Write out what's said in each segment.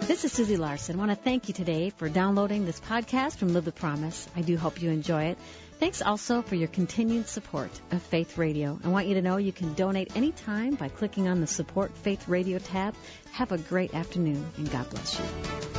This is Susie Larson. I want to thank you today for downloading this podcast from Live the Promise. I do hope you enjoy it. Thanks also for your continued support of Faith Radio. I want you to know you can donate anytime by clicking on the Support Faith Radio tab. Have a great afternoon, and God bless you.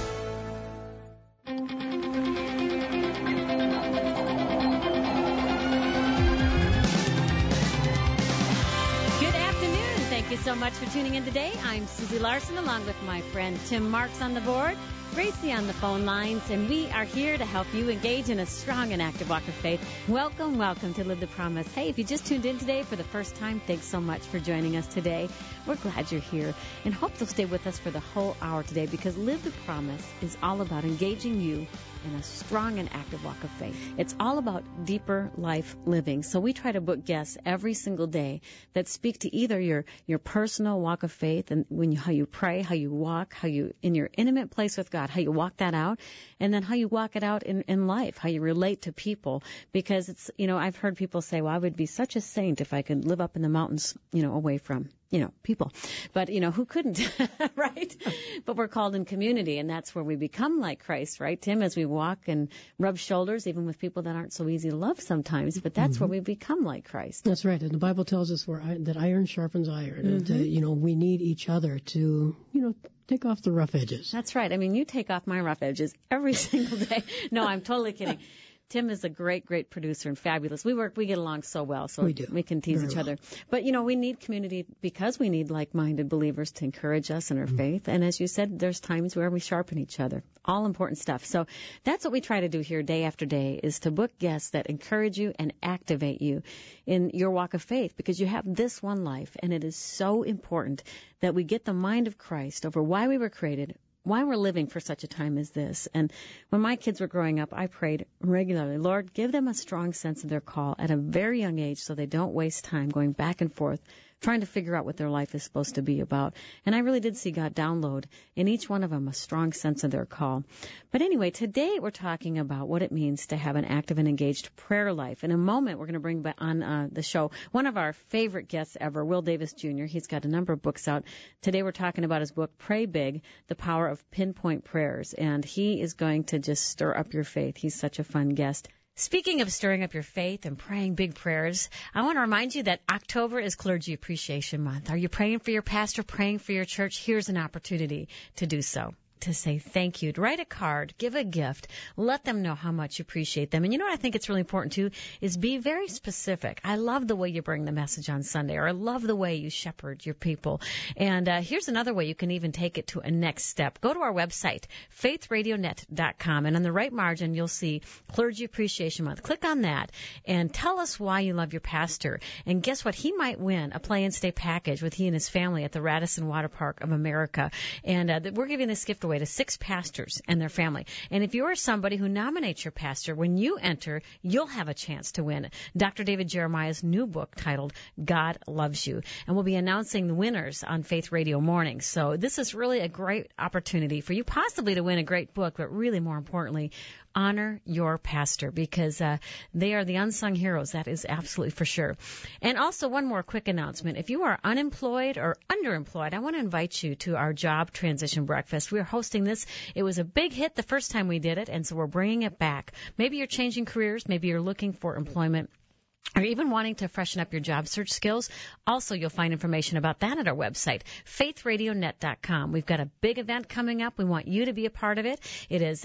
Thank you so much for tuning in today. I'm Susie Larson, along with my friend Tim Marks on the board, Gracie on the phone lines, and we are here to help you engage in a strong and active walk of faith. Welcome, welcome to Live the Promise. Hey, if you just tuned in today for the first time, thanks so much for joining us today. We're glad you're here and hope you'll stay with us for the whole hour today, because Live the Promise is all about engaging you in a strong and active walk of faith. It's all about deeper life living. So we try to book guests every single day that speak to either your personal walk of faith and how you pray, how you walk, how you in your intimate place with God, how you walk that out, and then how you walk it out in life, how you relate to people. Because it's, I've heard people say, well, I would be such a saint if I could live up in the mountains, away from people. But, who couldn't, right? But we're called in community, and that's where we become like Christ, right, Tim, as we walk and rub shoulders, even with people that aren't so easy to love sometimes. But that's where we become like Christ. That's right. And the Bible tells us that iron sharpens iron. And, we need each other to, take off the rough edges. That's right. I mean, you take off my rough edges every single day. No, I'm totally kidding. Tim is a great, great producer and fabulous. We get along so well, so we can tease each other. But, we need community because we need like-minded believers to encourage us in our faith. And as you said, there's times where we sharpen each other. All important stuff. So that's what we try to do here day after day, is to book guests that encourage you and activate you in your walk of faith, because you have this one life, and it is so important that we get the mind of Christ over why we were created, why we're living for such a time as this. And when my kids were growing up, I prayed regularly, Lord, give them a strong sense of their call at a very young age so they don't waste time going back and forth trying to figure out what their life is supposed to be about. And I really did see God download in each one of them a strong sense of their call. But anyway, today we're talking about what it means to have an active and engaged prayer life. In a moment, we're going to bring back on the show one of our favorite guests ever, Will Davis Jr. He's got a number of books out. Today we're talking about his book, Pray Big, The Power of Pinpoint Prayers. And he is going to just stir up your faith. He's such a fun guest. Speaking of stirring up your faith and praying big prayers, I want to remind you that October is Clergy Appreciation Month. Are you praying for your pastor, praying for your church? Here's an opportunity to do so, to say thank you, to write a card, give a gift, let them know how much you appreciate them. And what I think it's really important, too, is be very specific. I love the way you bring the message on Sunday, or I love the way you shepherd your people. And here's another way you can even take it to a next step. Go to our website, faithradionet.com, and on the right margin, you'll see Clergy Appreciation Month. Click on that and tell us why you love your pastor. And guess what? He might win a play and stay package with he and his family at the Radisson Water Park of America. And we're giving this gift away to 6 pastors and their family. And if you are somebody who nominates your pastor, when you enter, you'll have a chance to win Dr. David Jeremiah's new book titled God Loves You. And we'll be announcing the winners on Faith Radio Morning. So this is really a great opportunity for you possibly to win a great book, but really more importantly, honor your pastor, because they are the unsung heroes. That is absolutely for sure. And also one more quick announcement. If you are unemployed or underemployed, I want to invite you to our job transition breakfast. We are hosting this. It was a big hit the first time we did it, and so we're bringing it back. Maybe you're changing careers. Maybe you're looking for employment, or even wanting to freshen up your job search skills. Also, you'll find information about that at our website, faithradionet.com. We've got a big event coming up. We want you to be a part of it. It is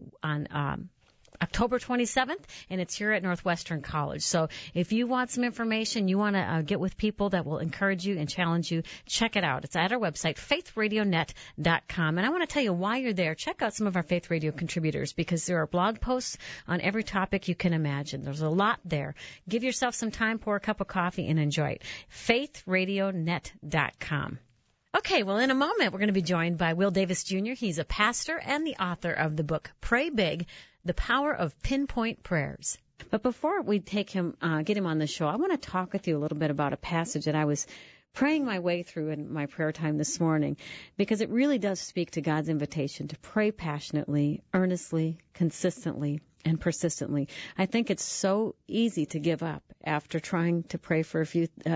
on October 27th, and it's here at Northwestern College. So if you want some information, you want to get with people that will encourage you and challenge you, check it out. It's at our website, faithradionet.com. And I want to tell you why you're there. Check out some of our Faith Radio contributors, because there are blog posts on every topic you can imagine. There's a lot there. Give yourself some time, pour a cup of coffee, and enjoy it. faithradionet.com. Okay, well, in a moment, we're going to be joined by Will Davis Jr. He's a pastor and the author of the book, Pray Big, The Power of Pinpoint Prayers. But before we take him, get him on the show, I want to talk with you a little bit about a passage that I was praying my way through in my prayer time this morning, because it really does speak to God's invitation to pray passionately, earnestly, consistently, and persistently. I think it's so easy to give up after trying to pray for a few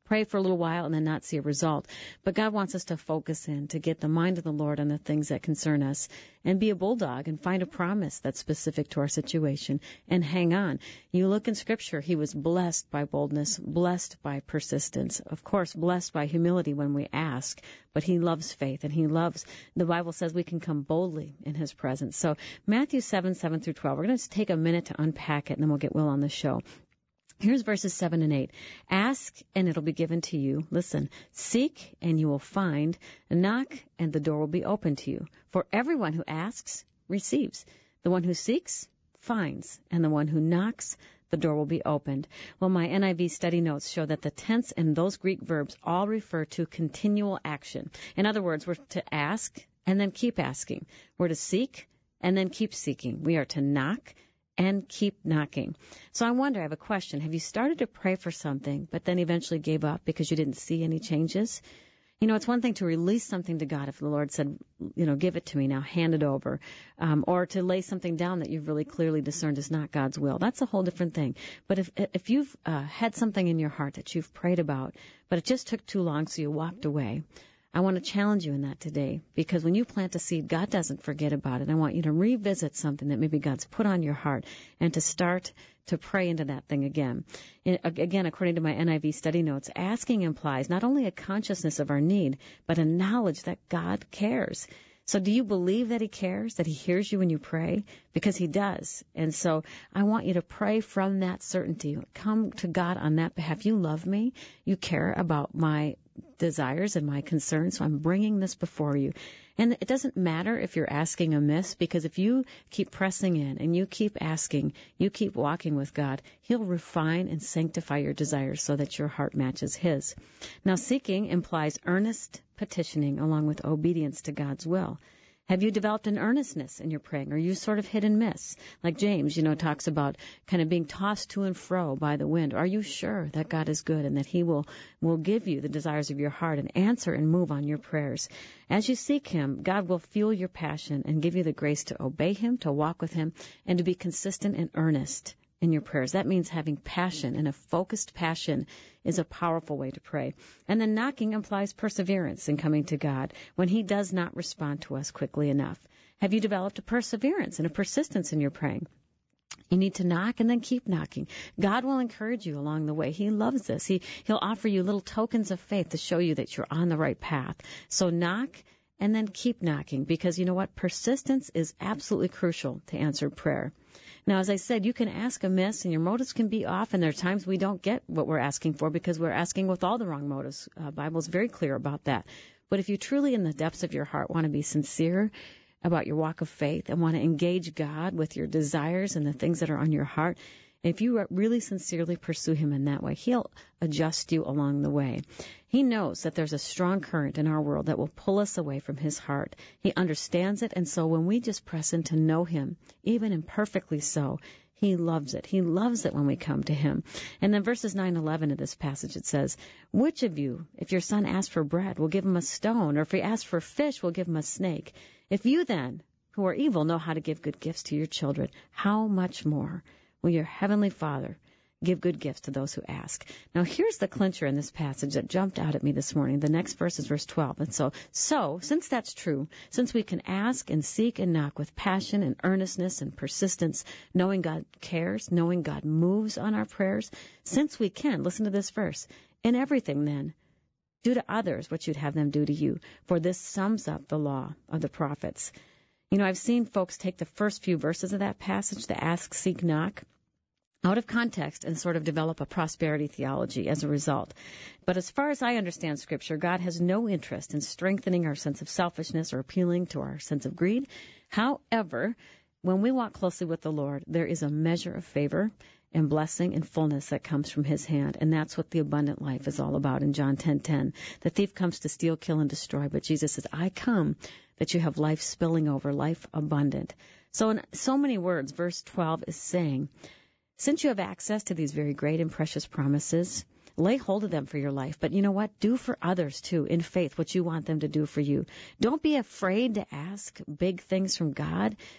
pray for a little while and then not see a result. But God wants us to focus in, to get the mind of the Lord on the things that concern us, and be a bulldog and find a promise that's specific to our situation and hang on. You look in Scripture, he was blessed by boldness, blessed by persistence, of course, blessed by humility when we ask, but he loves faith, and the Bible says we can come boldly in his presence. So Matthew 7:7-12, we're going to take a minute to unpack it, and then we'll get Will on the show. Here's verses 7 and 8. Ask, and it'll be given to you. Listen, seek, and you will find. Knock, and the door will be open to you. For everyone who asks receives. The one who seeks finds. And the one who knocks, the door will be opened. Well, my NIV study notes show that the tense and those Greek verbs all refer to continual action. In other words, we're to ask and then keep asking. We're to seek and then keep seeking. We are to knock and keep knocking. So I wonder, I have a question. Have you started to pray for something, but then eventually gave up because you didn't see any changes? You know, it's one thing to release something to God if the Lord said, give it to me now, hand it over, or to lay something down that you've really clearly discerned is not God's will. That's a whole different thing. But if you've had something in your heart that you've prayed about, but it just took too long, so you walked away, I want to challenge you in that today, because when you plant a seed, God doesn't forget about it. I want you to revisit something that maybe God's put on your heart and to start to pray into that thing again. Again, according to my NIV study notes, asking implies not only a consciousness of our need, but a knowledge that God cares. So do you believe that he cares, that he hears you when you pray? Because he does. And so I want you to pray from that certainty. Come to God on that behalf. You love me. You care about my desires and my concerns, so I'm bringing this before you. And it doesn't matter if you're asking amiss, because if you keep pressing in and you keep asking, you keep walking with God, he'll refine and sanctify your desires so that your heart matches his. Now, seeking implies earnest petitioning along with obedience to God's will. Have you developed an earnestness in your praying? Or are you sort of hit and miss? Like James, talks about kind of being tossed to and fro by the wind. Are you sure that God is good and that he will give you the desires of your heart and answer and move on your prayers? As you seek him, God will fuel your passion and give you the grace to obey him, to walk with him, and to be consistent and earnest in your prayers. That means having passion, and a focused passion is a powerful way to pray. And then knocking implies perseverance in coming to God when he does not respond to us quickly enough. Have you developed a perseverance and a persistence in your praying? You need to knock and then keep knocking. God will encourage you along the way. He loves this. He'll offer you little tokens of faith to show you that you're on the right path. So knock and then keep knocking, because you know what? Persistence is absolutely crucial to answered prayer. Now, as I said, you can ask amiss and your motives can be off, and there are times we don't get what we're asking for because we're asking with all the wrong motives. Bible's very clear about that. But if you truly in the depths of your heart want to be sincere about your walk of faith and want to engage God with your desires and the things that are on your heart, if you really sincerely pursue him in that way, he'll adjust you along the way. He knows that there's a strong current in our world that will pull us away from his heart. He understands it, and so when we just press in to know him, even imperfectly so, he loves it. He loves it when we come to him. And then verses 9-11 of this passage, it says, which of you, if your son asks for bread, will give him a stone, or if he asks for fish, will give him a snake? If you then, who are evil, know how to give good gifts to your children, how much more will your heavenly Father give good gifts to those who ask? Now, here's the clincher in this passage that jumped out at me this morning. The next verse is verse 12. And so since that's true, since we can ask and seek and knock with passion and earnestness and persistence, knowing God cares, knowing God moves on our prayers, since we can, listen to this verse, in everything then, do to others what you'd have them do to you, for this sums up the law of the prophets. I've seen folks take the first few verses of that passage, the ask, seek, knock, out of context and sort of develop a prosperity theology as a result. But as far as I understand Scripture, God has no interest in strengthening our sense of selfishness or appealing to our sense of greed. However, when we walk closely with the Lord, there is a measure of favor and blessing and fullness that comes from his hand. And that's what the abundant life is all about in John 10:10. The thief comes to steal, kill, and destroy, but Jesus says, I come that you have life spilling over, life abundant. So in so many words, verse 12 is saying, since you have access to these very great and precious promises, lay hold of them for your life. But you know what? Do for others, too, in faith, what you want them to do for you. Don't be afraid to ask big things from God.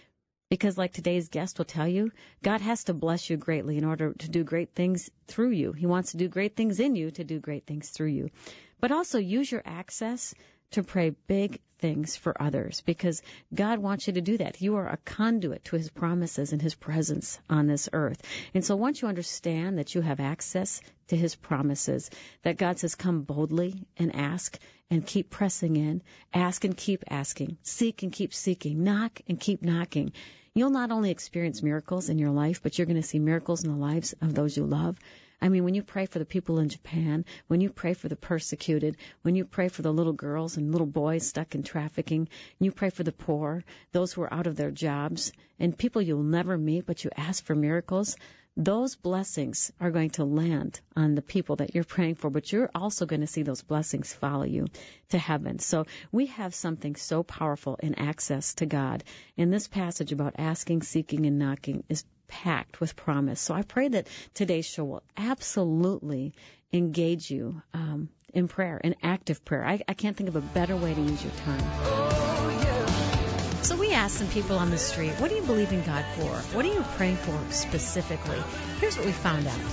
Because like today's guest will tell you, God has to bless you greatly in order to do great things through you. He wants to do great things in you to do great things through you. But also use your access to pray big things for others, because God wants you to do that. You are a conduit to His promises and His presence on this earth. And so once you understand that you have access to His promises, that God says, come boldly and ask and keep pressing in, ask and keep asking, seek and keep seeking, knock and keep knocking, you'll not only experience miracles in your life, but you're going to see miracles in the lives of those you love. I mean, when you pray for the people in Japan, when you pray for the persecuted, when you pray for the little girls and little boys stuck in trafficking, you pray for the poor, those who are out of their jobs, and people you'll never meet, but you ask for miracles, those blessings are going to land on the people that you're praying for, but you're also going to see those blessings follow you to heaven. So we have something so powerful in access to God. And this passage about asking, seeking, and knocking is packed with promise. So I pray that today's show will absolutely engage you in prayer, in active prayer. I can't think of a better way to use your time. So we asked some people on the street, what do you believe in God for? What are you praying for specifically? Here's what we found out.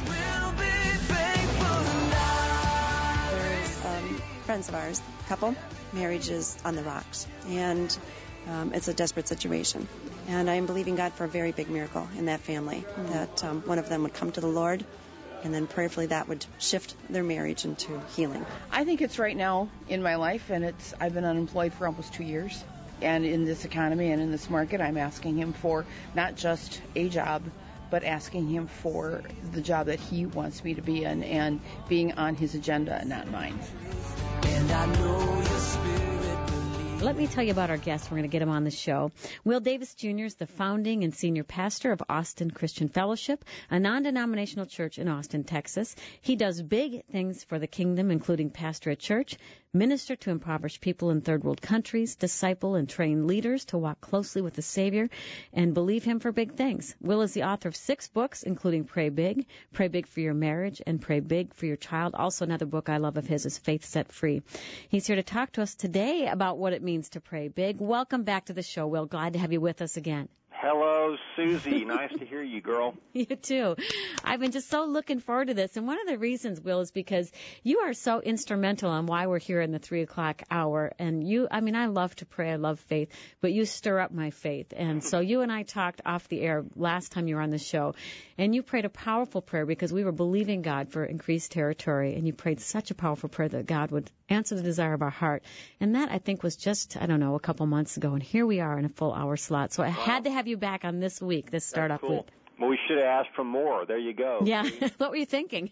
There's friends of ours, couple, marriage is on the rocks, and it's a desperate situation. And I'm believing God for a very big miracle in that family, that one of them would come to the Lord, and then prayerfully that would shift their marriage into healing. I think it's right now in my life, and I've been unemployed for almost 2 years. And in this economy and in this market, I'm asking Him for not just a job, but asking Him for the job that He wants me to be in and being on His agenda and not mine. And I know your spirit. Let me tell you about our guest. We're going to get him on the show. Will Davis Jr. is the founding and senior pastor of Austin Christian Fellowship, a non-denominational church in Austin, Texas. He does big things for the kingdom, including pastor at church, minister to impoverished people in third world countries, disciple and train leaders to walk closely with the Savior, and believe Him for big things. Will is the author of 6 books, including Pray Big for Your Marriage, and Pray Big for Your Child. Also, another book I love of his is Faith Set Free. He's here to talk to us today about what it means to pray big. Welcome back to the show, Will. Glad to have you with us again. Hello, Susie. Nice to hear you, girl. You too. I've been just so looking forward to this. And one of the reasons, Will, is because you are so instrumental on why we're here in the 3 o'clock hour. And I love to pray. I love faith, but you stir up my faith. And so you and I talked off the air last time you were on the show, and you prayed a powerful prayer because we were believing God for increased territory. And you prayed such a powerful prayer that God would answer the desire of our heart. And that, I think, was just, a couple months ago. And here we are in a full hour slot. So I had to have you back on this week, this startup cool. week. Well, we should have asked for more. There you go. Yeah. What were you thinking?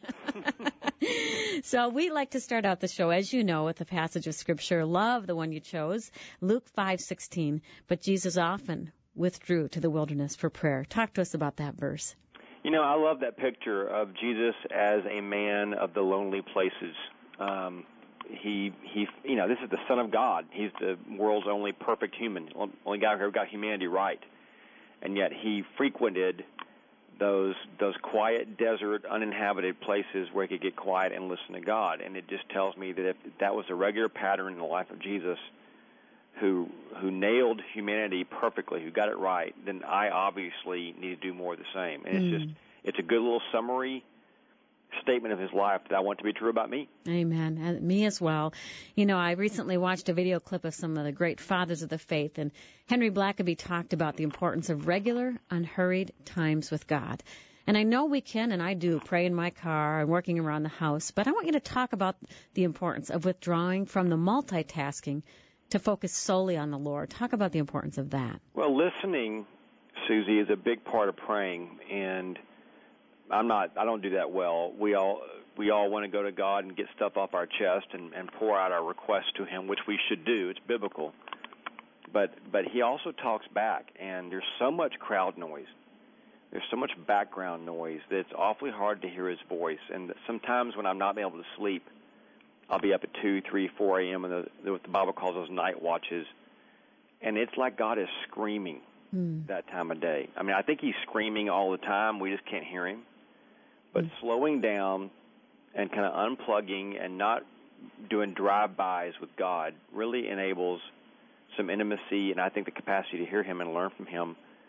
So we like to start out the show, as you know, with a passage of Scripture. Love the one you chose, Luke 5:16. But Jesus often withdrew to the wilderness for prayer. Talk to us about that verse. I love that picture of Jesus as a man of the lonely places. This is the Son of God. He's the world's only perfect human, only guy who got humanity right. And yet he frequented those quiet, desert, uninhabited places where he could get quiet and listen to God. And it just tells me that if that was a regular pattern in the life of Jesus, who nailed humanity perfectly, who got it right, then I obviously need to do more of the same. And it's a good little summary statement of his life that I want to be true about me. Amen. And me as well. I recently watched a video clip of some of the great fathers of the faith, and Henry Blackaby talked about the importance of regular, unhurried times with God. And I know we can, and I do, pray in my car and working around the house, but I want you to talk about the importance of withdrawing from the multitasking to focus solely on the Lord. Talk about the importance of that. Well, listening, Susie, is a big part of praying, and I don't do that well. We all want to go to God and get stuff off our chest and pour out our requests to Him, which we should do. It's biblical. But He also talks back, and there's so much crowd noise. There's so much background noise that it's awfully hard to hear His voice. And sometimes when I'm not able to sleep, I'll be up at 2, 3, 4 a.m. in what the Bible calls those night watches, and it's like God is screaming that time of day. I mean, I think He's screaming all the time. We just can't hear Him. But slowing down and kind of unplugging and not doing drive-bys with God really enables some intimacy and I think the capacity to hear Him and learn from Him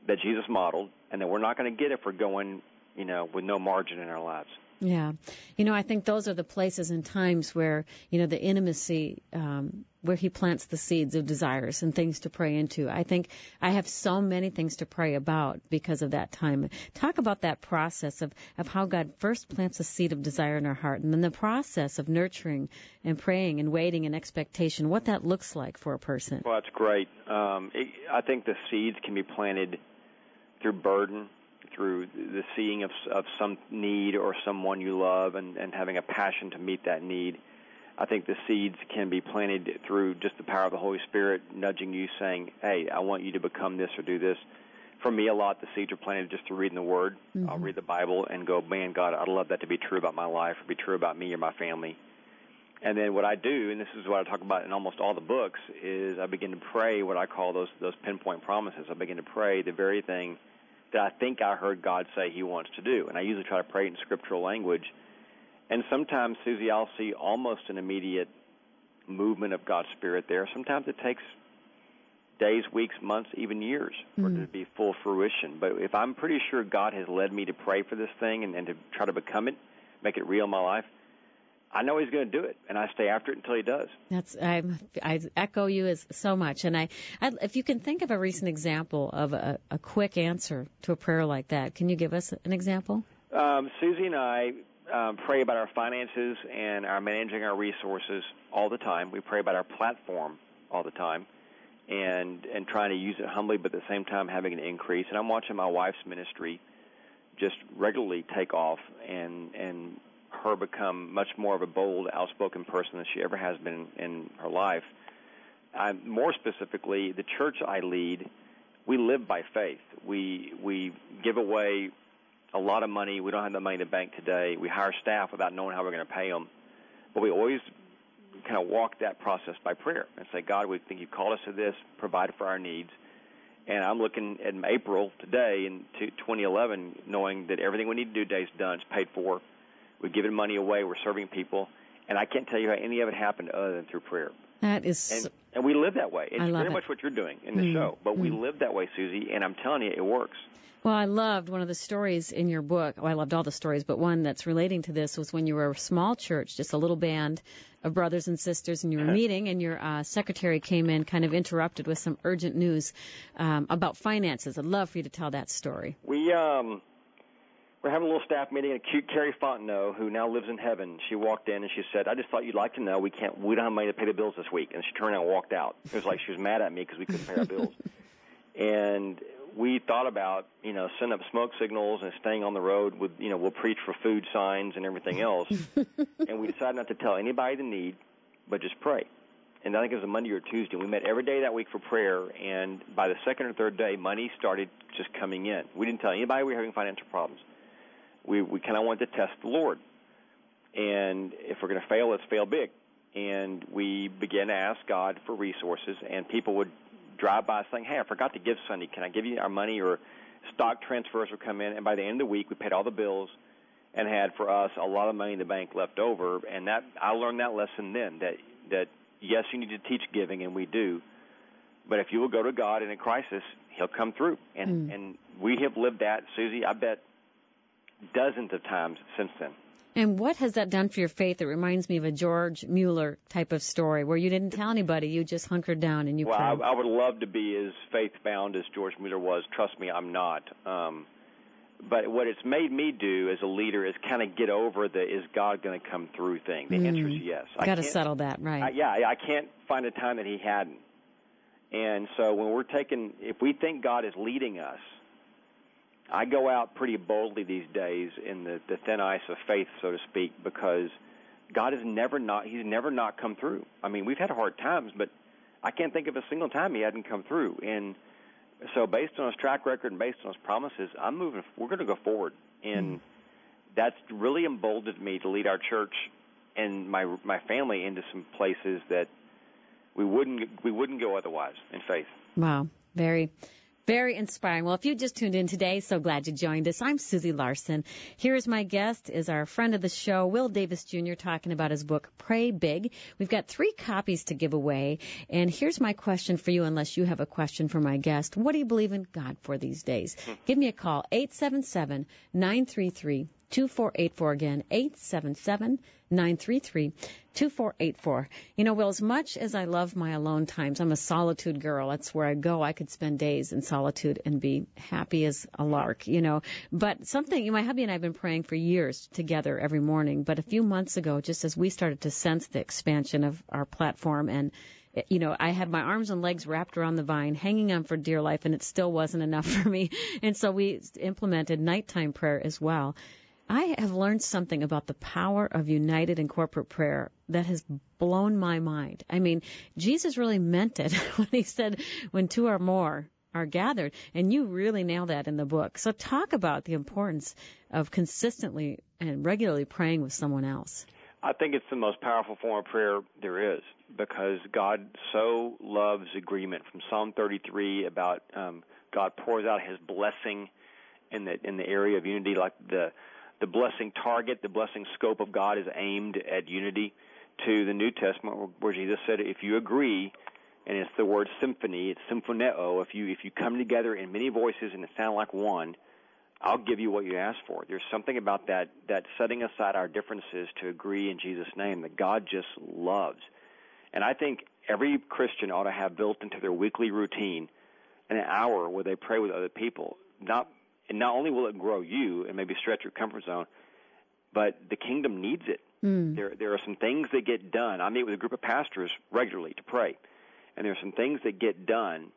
that Jesus modeled, and that we're not going to get if we're going, with no margin in our lives. Yeah. I think those are the places and times where, the intimacy, where he plants the seeds of desires and things to pray into. I think I have so many things to pray about because of that time. Talk about that process of how God first plants a seed of desire in our heart, and then the process of nurturing and praying and waiting and expectation, what that looks like for a person. Well, that's great. I think the seeds can be planted through burden, through the seeing of some need or someone you love and having a passion to meet that need. I think the seeds can be planted through just the power of the Holy Spirit nudging you, saying, hey, I want you to become this or do this. For me, a lot, the seeds are planted just through reading the Word. Mm-hmm. I'll read the Bible and go, man, God, I'd love that to be true about my life or be true about me or my family. And then what I do, and this is what I talk about in almost all the books, is I begin to pray what I call those pinpoint promises. I begin to pray the very thing that I think I heard God say he wants to do. And I usually try to pray in scriptural language. And sometimes, Susie, I'll see almost an immediate movement of God's Spirit there. Sometimes it takes days, weeks, months, even years for it to be full fruition. But if I'm pretty sure God has led me to pray for this thing and to try to become it, make it real in my life, I know he's going to do it, and I stay after it until he does. I echo you so much. And if you can think of a recent example of a quick answer to a prayer like that, can you give us an example? Susie and I pray about our finances and our managing our resources all the time. We pray about our platform all the time and trying to use it humbly, but at the same time having an increase. And I'm watching my wife's ministry just regularly take off and her become much more of a bold, outspoken person than she ever has been in her life. More specifically, the church I lead, we live by faith. We give away a lot of money. We don't have the money in the bank today. We hire staff without knowing how we're going to pay them. But we always kind of walk that process by prayer and say, God, we think you called us to this, provide for our needs. And I'm looking at April today in 2011, knowing that everything we need to do today is done. It's paid for. We've given money away. We're serving people. And I can't tell you how any of it happened other than through prayer. That is... And we live that way. It's very much what you're doing in the show. But we live that way, Susie, and I'm telling you, it works. Well, I loved one of the stories in your book. I loved all the stories, but one that's relating to this was when you were a small church, just a little band of brothers and sisters, and you were meeting, and your secretary came in, kind of interrupted with some urgent news about finances. I'd love for you to tell that story. We're having a little staff meeting, and Carrie Fontenot, who now lives in heaven, she walked in and she said, I just thought you'd like to know we don't have money to pay the bills this week. And she turned around and walked out. It was like she was mad at me because we couldn't pay our bills. And we thought about, setting up smoke signals and staying on the road with, we'll preach for food signs and everything else. And we decided not to tell anybody the need, but just pray. And I think it was a Monday or Tuesday. We met every day that week for prayer, and by the second or third day, money started just coming in. We didn't tell anybody we were having financial problems. We kind of wanted to test the Lord. And if we're going to fail, let's fail big. And we began to ask God for resources, and people would drive by saying, hey, I forgot to give Sunday. Can I give you our money? Or stock transfers would come in. And by the end of the week, we paid all the bills and had, for us, a lot of money in the bank left over. And that I learned that lesson then, that yes, you need to teach giving, and we do. But if you will go to God in a crisis, he'll come through. And we have lived that, Susie, I bet, dozens of times since then. And what has that done for your faith? It reminds me of a George Mueller type of story where you didn't tell anybody, you just hunkered down and you prayed. Well, I would love to be as faith-bound as George Mueller was. Trust me, I'm not. But what it's made me do as a leader is kind of get over the is God going to come through thing. The answer is yes. Got to settle that, right. I can't find a time that he hadn't. And so when if we think God is leading us, I go out pretty boldly these days in the thin ice of faith, so to speak, because God he's never not come through. I mean, we've had hard times, but I can't think of a single time he hadn't come through. And so based on his track record and based on his promises, we're going to go forward. And that's really emboldened me to lead our church and my family into some places that we wouldn't go otherwise in faith. Wow. Very, Very inspiring. Well, if you just tuned in today, so glad you joined us. I'm Susie Larson. Here's my guest is our friend of the show, Will Davis Jr., talking about his book, Pray Big. We've got 3 copies to give away. And here's my question for you, unless you have a question for my guest. What do you believe in God for these days? Give me a call, 877-933-2484. Again, 877-933-2484. You know, Will, as much as I love my alone times, I'm a solitude girl. That's where I go. I could spend days in solitude and be happy as a lark, you know. But something, my hubby and I have been praying for years together every morning. But a few months ago, just as we started to sense the expansion of our platform, and you know, I had my arms and legs wrapped around the vine, hanging on for dear life, and it still wasn't enough for me. And so we implemented nighttime prayer as well. I have learned something about the power of united and corporate prayer that has blown my mind. I mean, Jesus really meant it when he said, when 2 or more are gathered, and you really nailed that in the book. So talk about the importance of consistently and regularly praying with someone else. I think it's the most powerful form of prayer there is, because God so loves agreement. From Psalm 33 about God pours out his blessing in the area of unity, like the blessing target, the blessing scope of God is aimed at unity, to the New Testament where Jesus said, if you agree, and it's the word symphony, it's symphoneo, if you come together in many voices and it sounds like one, I'll give you what you ask for. There's something about that setting aside our differences to agree in Jesus' name that God just loves. And I think every Christian ought to have built into their weekly routine an hour where they pray with other people. And not only will it grow you and maybe stretch your comfort zone, but the kingdom needs it. There are some things that get done. I meet with a group of pastors regularly to pray, and there are some things that get done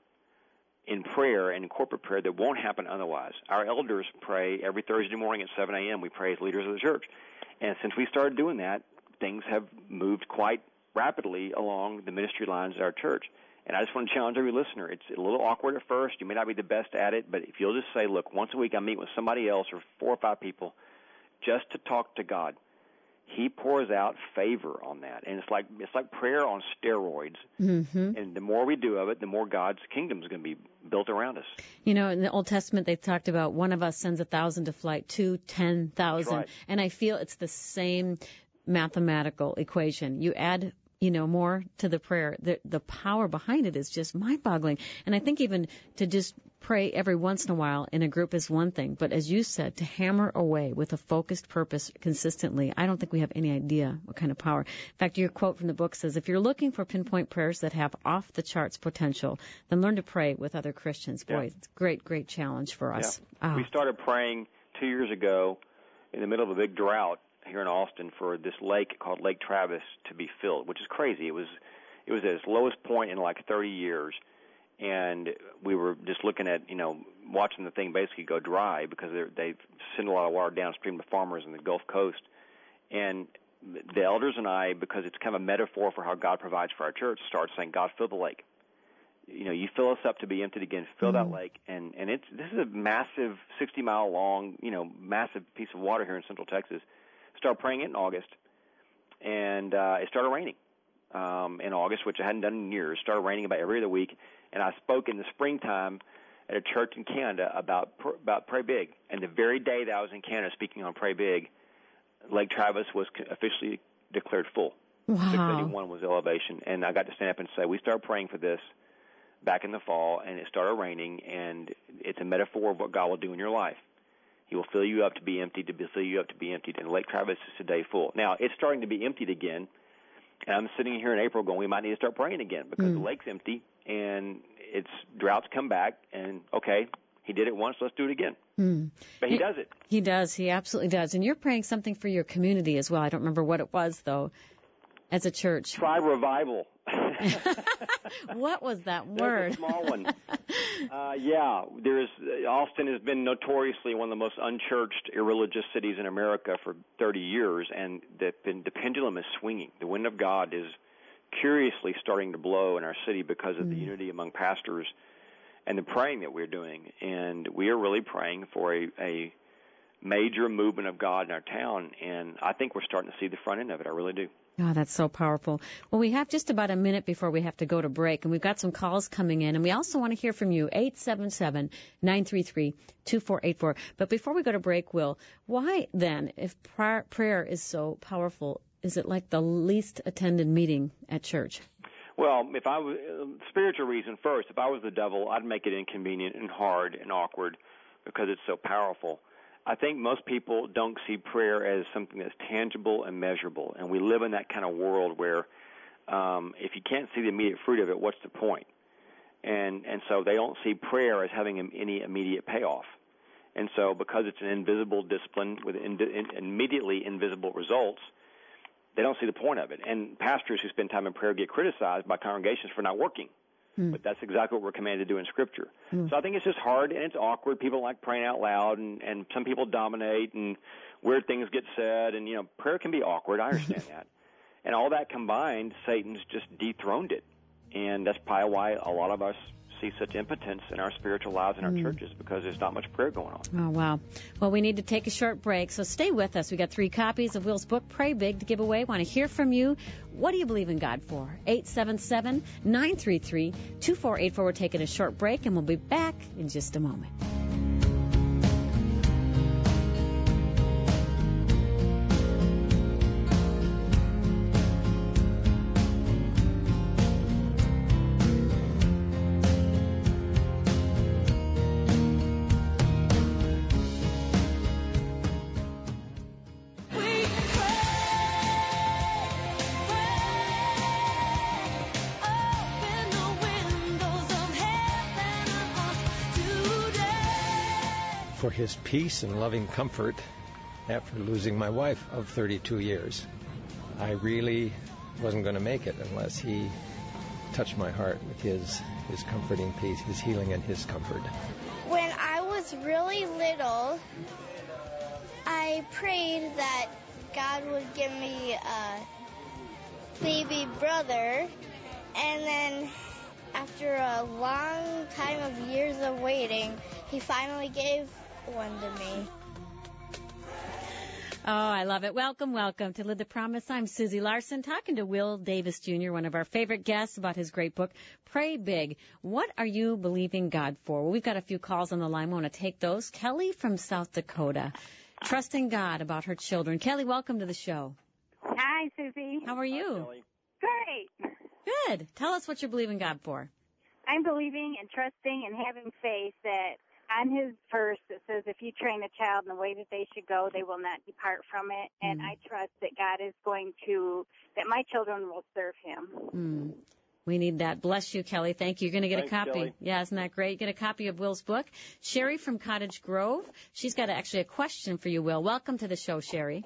in prayer and in corporate prayer that won't happen otherwise. Our elders pray every Thursday morning at 7 a.m. We pray as leaders of the church. And since we started doing that, things have moved quite rapidly along the ministry lines at our church. And I just want to challenge every listener. It's a little awkward at first. You may not be the best at it, but if you'll just say, look, once a week I meet with somebody else or 4 or 5 people just to talk to God, he pours out favor on that. And it's like prayer on steroids. Mm-hmm. And the more we do of it, the more God's kingdom is going to be built around us. You know, in the Old Testament, they talked about one of us sends 1,000 to flight, 2, 10,000. Right. And I feel it's the same mathematical equation. You add, you know, more to the prayer. The power behind it is just mind-boggling. And I think even to just pray every once in a while in a group is one thing. But as you said, to hammer away with a focused purpose consistently, I don't think we have any idea what kind of power. In fact, your quote from the book says, if you're looking for pinpoint prayers that have off-the-charts potential, then learn to pray with other Christians. Boy, it's a great, great challenge for us. Yeah. We started praying 2 years ago in the middle of a big drought here in Austin for this lake called Lake Travis to be filled, which is crazy. It was at its lowest point in like 30 years, and we were just looking at, you know, watching the thing basically go dry because they send a lot of water downstream to farmers in the Gulf Coast. And the elders and I, because it's kind of a metaphor for how God provides for our church, started saying, God, fill the lake. You know, you fill us up to be emptied again, fill that lake. And this is a massive 60-mile long, you know, massive piece of water here in Central Texas. Started praying it in August, and it started raining in August, which I hadn't done in years. Started raining about every other week, and I spoke in the springtime at a church in Canada about Pray Big. And the very day that I was in Canada speaking on Pray Big, Lake Travis was officially declared full. Wow. 681 was the elevation, and I got to stand up and say, we started praying for this back in the fall, and it started raining, and it's a metaphor of what God will do in your life. He will fill you up to be emptied, fill you up to be emptied, and Lake Travis is today full. Now, it's starting to be emptied again, and I'm sitting here in April going, we might need to start praying again because the lake's empty, and its droughts come back, and, okay, he did it once, let's do it again. But he does it. He does. He absolutely does. And you're praying something for your community as well. I don't remember what it was, though, as a church. Tribe revival. What was that word? That's a small one. Austin has been notoriously one of the most unchurched, irreligious cities in America for 30 years, and the pendulum is swinging. The wind of God is curiously starting to blow in our city because of the unity among pastors and the praying that we're doing. And we are really praying for a major movement of God in our town, and I think we're starting to see the front end of it. I really do. Oh, that's so powerful. Well, we have just about a minute before we have to go to break, and we've got some calls coming in, and we also want to hear from you, 877-933-2484. But before we go to break, Will, why then, if prayer is so powerful, is it like the least attended meeting at church? Well, if I was spiritual reason first, if I was the devil, I'd make it inconvenient and hard and awkward because it's so powerful. I think most people don't see prayer as something that's tangible and measurable, and we live in that kind of world where if you can't see the immediate fruit of it, what's the point? And so they don't see prayer as having any immediate payoff. And so because it's an invisible discipline with immediately invisible results, they don't see the point of it. And pastors who spend time in prayer get criticized by congregations for not working. But that's exactly what we're commanded to do in Scripture. So I think it's just hard and it's awkward. People don't like praying out loud, and some people dominate, and weird things get said. And, prayer can be awkward. I understand that. And all that combined, Satan's just dethroned it. And that's probably why a lot of us see such impotence in our spiritual lives in our churches, because there's not much prayer going on. Oh, wow. Well, we need to take a short break, so stay with us. We got 3 copies of Will's book, Pray Big, to give away. Want to hear from you. What do you believe in God for? 877-933-2484. We're taking a short break, and we'll be back in just a moment. For his peace and loving comfort after losing my wife of 32 years. I really wasn't going to make it unless he touched my heart with his comforting peace, his healing and his comfort. When I was really little, I prayed that God would give me a baby brother, and then after a long time of years of waiting, he finally gave one to me. Oh, I love it. Welcome to Live the Promise. I'm Susie Larson, talking to Will Davis Jr., one of our favorite guests, about his great book, Pray Big. What are you believing God for? Well, we've got a few calls on the line. I want to take those. Kelly from South Dakota, trusting God about her children. Kelly, welcome to the show. Hi, Susie. How are you? Hi, Kelly. Great. Good. Tell us what you're believing God for. I'm believing and trusting and having faith that on his verse it says, if you train a child in the way that they should go, they will not depart from it. And I trust that God is going to, that my children will serve him. We need that. Bless you, Kelly. Thank you. You're going to get a copy. Kelly. Yeah, isn't that great? Get a copy of Will's book. Sherry from Cottage Grove. She's got actually a question for you, Will. Welcome to the show, Sherry.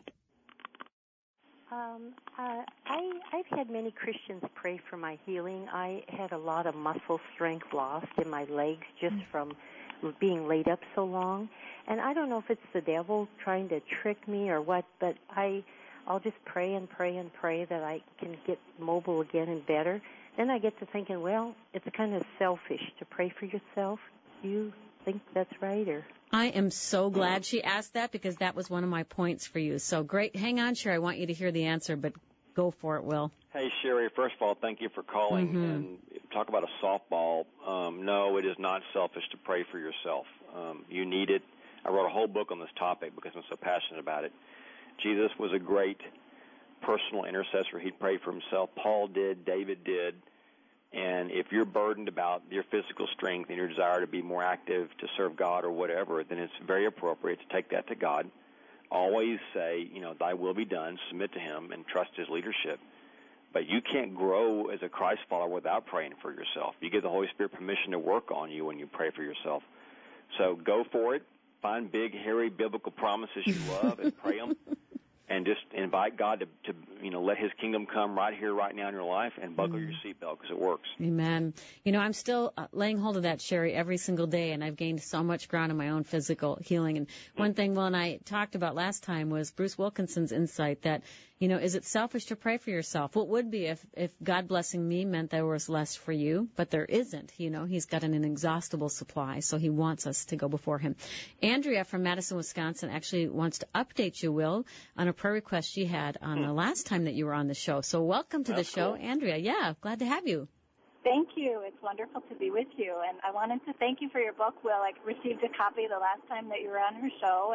I've had many Christians pray for my healing. I had a lot of muscle strength lost in my legs just from being laid up so long. And I don't know if it's the devil trying to trick me or what, but I'll just pray and pray and pray that I can get mobile again and better. Then I get to thinking, well, it's kind of selfish to pray for yourself. Do you think that's right? Or I am so glad she asked that, because that was one of my points for you. So great. Hang on, Sherry. I want you to hear the answer, but go for it, Will. Hey, Sherry, first of all, thank you for calling. And talk about a softball. No, it is not selfish to pray for yourself. You need it. I wrote a whole book on this topic because I'm so passionate about it. Jesus was a great personal intercessor. He prayed for himself. Paul did. David did. And if you're burdened about your physical strength and your desire to be more active to serve God or whatever, then it's very appropriate to take that to God. Always say, thy will be done, submit to him, and trust his leadership. But you can't grow as a Christ follower without praying for yourself. You give the Holy Spirit permission to work on you when you pray for yourself. So go for it. Find big, hairy, biblical promises you love and pray them. And just invite God to let his kingdom come right here, right now in your life, and buckle your seatbelt, because it works. Amen. I'm still laying hold of that, Sherry, every single day, and I've gained so much ground in my own physical healing. And one thing Will and I talked about last time was Bruce Wilkinson's insight that, Is it selfish to pray for yourself? What would be if God blessing me meant there was less for you, but there isn't? He's got an inexhaustible supply, so he wants us to go before him. Andrea from Madison, Wisconsin actually wants to update you, Will, on a prayer request she had on the last time that you were on the show. So welcome to the show, cool. Andrea. Yeah, glad to have you. Thank you. It's wonderful to be with you. And I wanted to thank you for your book, Will. I received a copy the last time that you were on her show.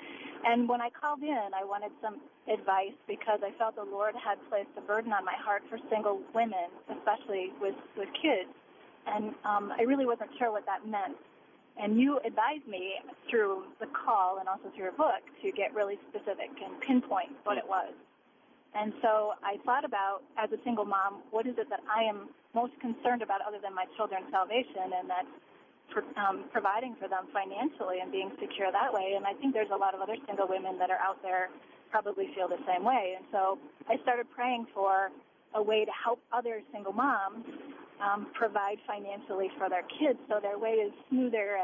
And when I called in, I wanted some advice because I felt the Lord had placed a burden on my heart for single women, especially with kids. And I really wasn't sure what that meant. And you advised me through the call and also through your book to get really specific and pinpoint what it was. And so I thought about, as a single mom, what is it that I am most concerned about other than my children's salvation, and that's providing for them financially and being secure that way. And I think there's a lot of other single women that are out there probably feel the same way. And so I started praying for a way to help other single moms provide financially for their kids so their way is smoother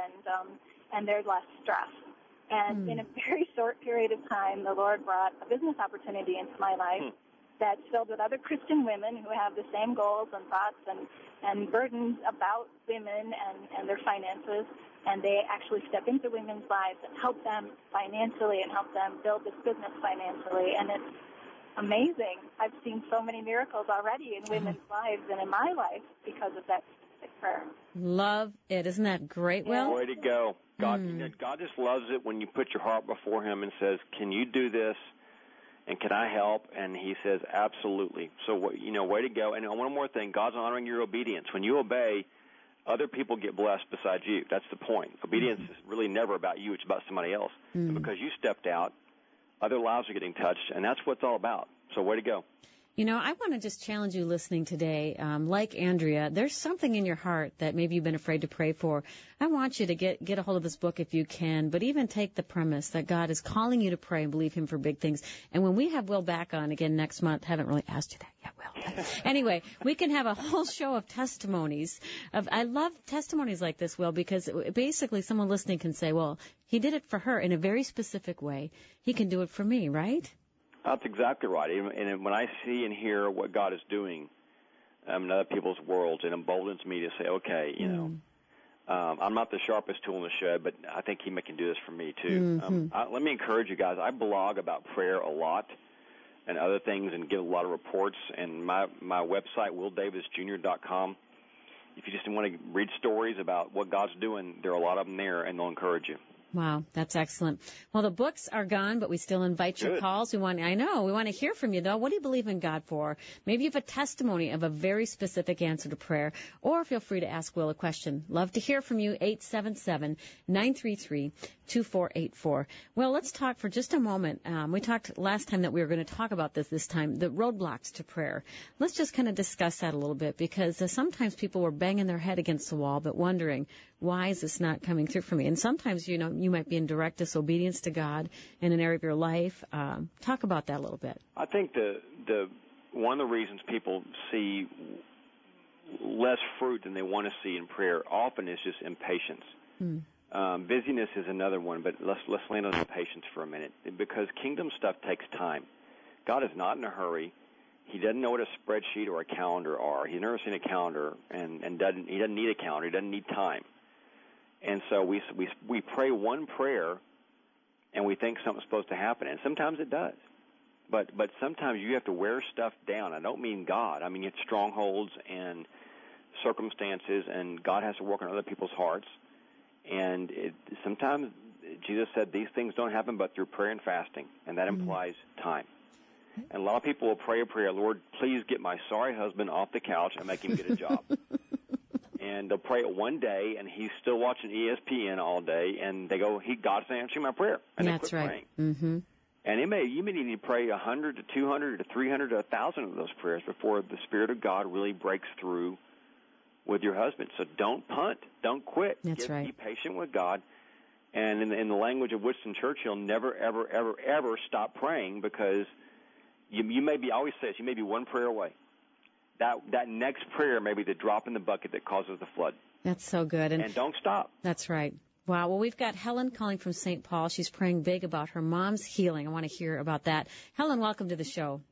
and there's less stress. And in a very short period of time, the Lord brought a business opportunity into my life that's filled with other Christian women who have the same goals and thoughts and burdens about women and their finances. And they actually step into women's lives and help them financially and help them build this business financially. And it's amazing. I've seen so many miracles already in women's lives and in my life because of that specific prayer. Love it. Isn't that great, Will? Way to go. God just loves it when you put your heart before him and says, can you do this? And can I help? And he says, absolutely. So, way to go. And one more thing, God's honoring your obedience. When you obey, other people get blessed besides you. That's the point. Obedience is really never about you. It's about somebody else. And because you stepped out, other lives are getting touched, and that's what it's all about. So way to go. I want to just challenge you listening today. Like Andrea, there's something in your heart that maybe you've been afraid to pray for. I want you to get a hold of this book if you can, but even take the premise that God is calling you to pray and believe him for big things. And when we have Will back on again next month, haven't really asked you that yet, Will. Anyway, we can have a whole show of testimonies. I love testimonies like this, Will, because basically someone listening can say, well, he did it for her in a very specific way. He can do it for me, right? That's exactly right. And when I see and hear what God is doing in other people's worlds, it emboldens me to say, okay, I'm not the sharpest tool in the shed, but I think he can do this for me too. Let me encourage you guys. I blog about prayer a lot and other things and give a lot of reports. And my website, willdavisjr.com, if you just want to read stories about what God's doing, there are a lot of them there, and they'll encourage you. Wow, that's excellent. Well, the books are gone, but we still invite your calls. We want to hear from you, though. What do you believe in God for? Maybe you have a testimony of a very specific answer to prayer, or feel free to ask Will a question. Love to hear from you, 877-933-2484. Well, let's talk for just a moment. We talked last time that we were going to talk about this time, the roadblocks to prayer. Let's just kind of discuss that a little bit, because sometimes people were banging their head against the wall, but wondering, why is this not coming through for me? And sometimes, you might be in direct disobedience to God in an area of your life. Talk about that a little bit. I think the one of the reasons people see less fruit than they want to see in prayer often is just impatience. Busyness is another one, but let's land on impatience for a minute, because kingdom stuff takes time. God is not in a hurry. He doesn't know what a spreadsheet or a calendar are. He's never seen a calendar, and he doesn't need a calendar. He doesn't need time. And so we pray one prayer, and we think something's supposed to happen, and sometimes it does. But sometimes you have to wear stuff down. I don't mean God. I mean it's strongholds and circumstances, and God has to work on other people's hearts. And sometimes Jesus said these things don't happen but through prayer and fasting, and that implies time. And a lot of people will pray a prayer, Lord, please get my sorry husband off the couch and make him get a job. And they'll pray it one day, and he's still watching ESPN all day, and they go, God's answering my prayer. And that's they quit right. praying. And you may need to pray 100 to 200 to 300 to 1,000 of those prayers before the Spirit of God really breaks through with your husband. So don't punt. Don't quit. That's right. Be patient with God. And in the language of Winston Churchill, never, ever, ever, ever stop praying, because you may be, I always say this, you may be one prayer away. That next prayer may be the drop in the bucket that causes the flood. That's so good. And don't stop. That's right. Wow. Well, we've got Helen calling from St. Paul. She's praying big about her mom's healing. I want to hear about that. Helen, welcome to the show.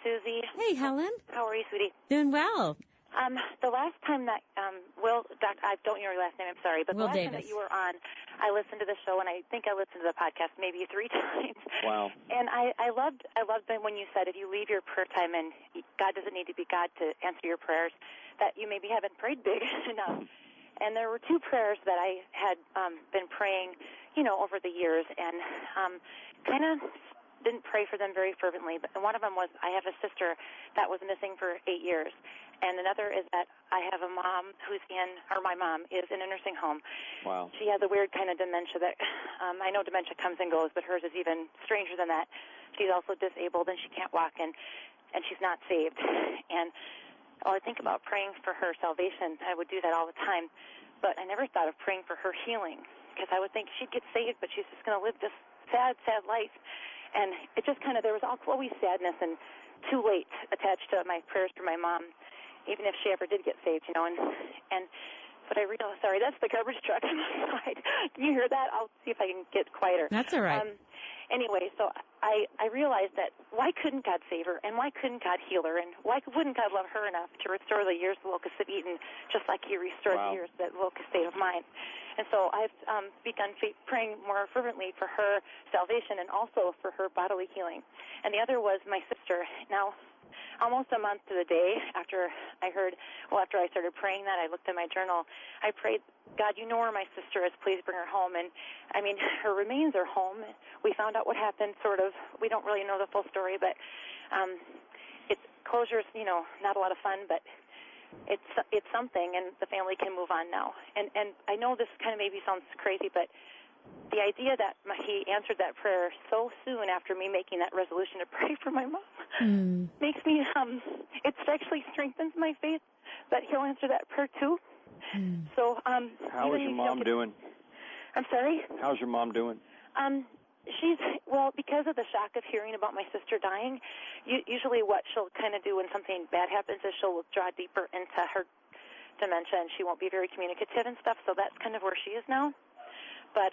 Susie. Hey, Helen. How are you, sweetie? Doing well. The last time that I don't know your last name, I'm sorry, but Will the last Davis. time that you were on, I listened to the show, and I think I listened to the podcast maybe 3 times. Wow. And I loved when you said if you leave your prayer time and God doesn't need to be God to answer your prayers, that you maybe haven't prayed big enough. And there were 2 prayers that I had been praying, over the years, and kind of didn't pray for them very fervently. But one of them was I have a sister that was missing for 8 years. And another is that I have a mom my mom is in a nursing home. Wow. She has a weird kind of dementia that, I know dementia comes and goes, but hers is even stranger than that. She's also disabled and she can't walk and she's not saved. And I think about praying for her salvation. I would do that all the time. But I never thought of praying for her healing because I would think she'd get saved, but she's just going to live this sad, sad life. And it just kind of, there was always sadness and too late attached to my prayers for my mom, even if she ever did get saved, but I realized, sorry, that's the garbage truck on my side. Can you hear that? I'll see if I can get quieter. That's all right. Anyway, so I realized that why couldn't God save her, and why couldn't God heal her, and why wouldn't God love her enough to restore the years the locusts have eaten, just like he restored the years that locusts ate of mine? And so I've begun praying more fervently for her salvation and also for her bodily healing. And the other was my sister. Now, almost a month to the day after after I started praying that, I looked in my journal. I prayed, God, you know where my sister is. Please bring her home. And, her remains are home. We found out what happened, sort of. We don't really know the full story, but closure's, not a lot of fun, but it's something, and the family can move on now. And I know this kind of maybe sounds crazy, but the idea that he answered that prayer so soon after me making that resolution to pray for my mom makes me, it actually strengthens my faith that he'll answer that prayer too. So, how is your mom doing? I'm sorry? How's your mom doing? Because of the shock of hearing about my sister dying, usually what she'll kind of do when something bad happens is she'll withdraw deeper into her dementia and she won't be very communicative and stuff, so that's kind of where she is now. But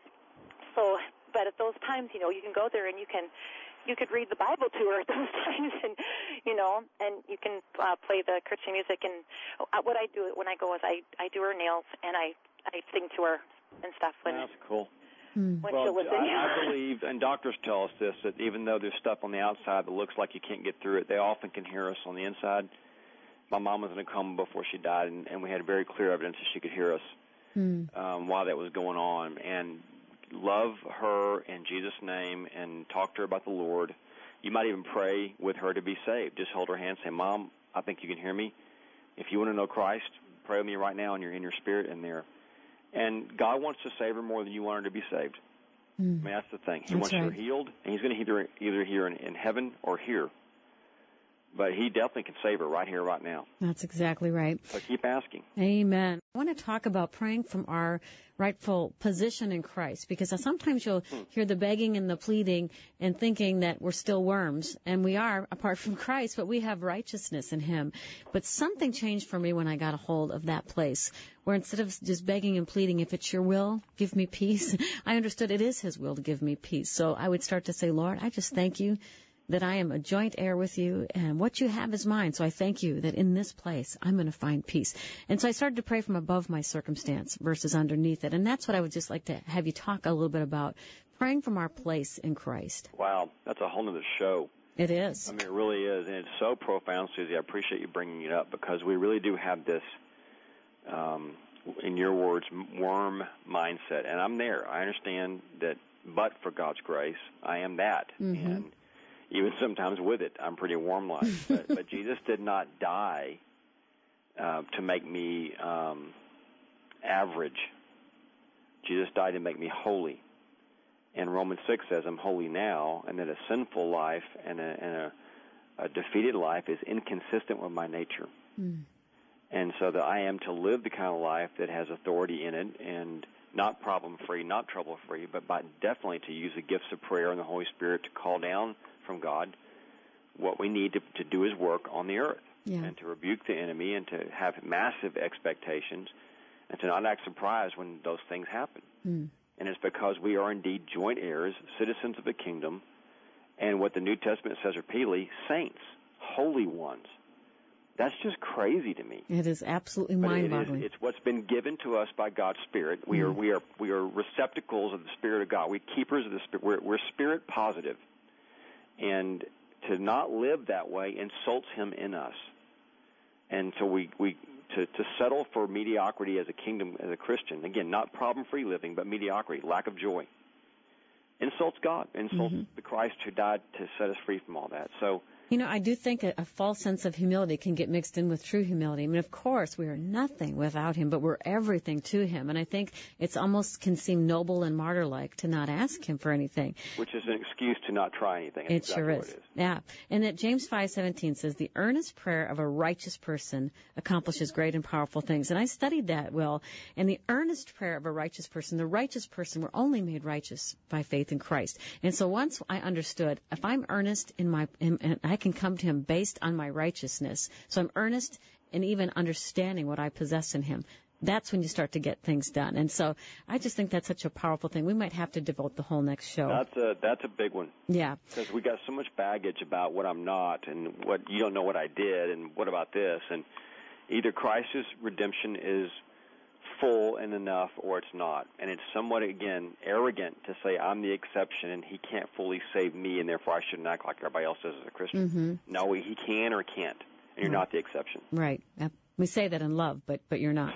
at those times, you can go there and you could read the Bible to her at those times, and you can play the Christian music. And what I do when I go is I do her nails and I sing to her and stuff. That's cool. When she'll listen. I believe, and doctors tell us this, that even though there's stuff on the outside that looks like you can't get through it, they often can hear us on the inside. My mom was in a coma before she died, and we had very clear evidence that she could hear us while that was going on. And love her in Jesus' name and talk to her about the Lord. You might even pray with her to be saved. Just hold her hand and say, Mom, I think you can hear me. If you want to know Christ, pray with me right now in your spirit in there. And God wants to save her more than you want her to be saved. That's the thing. He wants her healed, and he's going to either here in heaven or here. But he definitely can save her right here, right now. That's exactly right. So keep asking. Amen. I want to talk about praying from our rightful position in Christ, because sometimes you'll hear the begging and the pleading and thinking that we're still worms, and we are apart from Christ, but we have righteousness in him. But something changed for me when I got a hold of that place, where instead of just begging and pleading, if it's your will, give me peace, I understood it is his will to give me peace. So I would start to say, Lord, I just thank you that I am a joint heir with you, and what you have is mine. So I thank you that in this place I'm going to find peace. And so I started to pray from above my circumstance versus underneath it. And that's what I would just like to have you talk a little bit about, praying from our place in Christ. Wow, that's a whole other show. It is. It really is. And it's so profound, Susie. I appreciate you bringing it up, because we really do have this, in your words, worm mindset. And I'm there. I understand that, but for God's grace, I am that. And even sometimes with it, I'm pretty worm-like. But Jesus did not die to make me average. Jesus died to make me holy. And Romans 6 says I'm holy now, and that a sinful life and a defeated life is inconsistent with my nature. And so that I am to live the kind of life that has authority in it, and not problem-free, not trouble-free, but definitely to use the gifts of prayer and the Holy Spirit to call down from God what we need to do his work on the earth, and to rebuke the enemy, and to have massive expectations, and to not act surprised when those things happen. And it's because we are indeed joint heirs, citizens of the kingdom, and what the New Testament says repeatedly, saints. holy ones. That's just crazy to me. It is absolutely mind-boggling. It's what's been given to us by God's Spirit. We are receptacles of the Spirit of God. We're keepers of the Spirit. We're Spirit positive, and to not live that way insults Him in us. And so to settle for mediocrity as a kingdom, as a Christian, again, not problem-free living, but mediocrity, lack of joy, insults God, insults the Christ who died to set us free from all that. So, I do think a false sense of humility can get mixed in with true humility. I mean, of course, we are nothing without Him, but we're everything to Him. And I think it's almost can seem noble and martyr-like to not ask Him for anything. Which is an excuse to not try anything. It sure is. Yeah. And that James 5:17 says, the earnest prayer of a righteous person accomplishes great and powerful things. And I studied that, Will. And the earnest prayer of a righteous person, the righteous person, we're only made righteous by faith in Christ. And so once I understood, if I'm earnest and I can come to Him based on my righteousness. So I'm earnest and even understanding what I possess in Him. That's when you start to get things done. And so I just think that's such a powerful thing. We might have to devote the whole next show. That's a big one. Yeah. Because we got so much baggage about what I'm not and what you don't know what I did and what about this. And either Christ's redemption is full and enough or it's not. And it's somewhat, again, arrogant to say I'm the exception and He can't fully save me and therefore I shouldn't act like everybody else does as a Christian. No, He can or can't. And you're not the exception. Right. We say that in love, but you're not.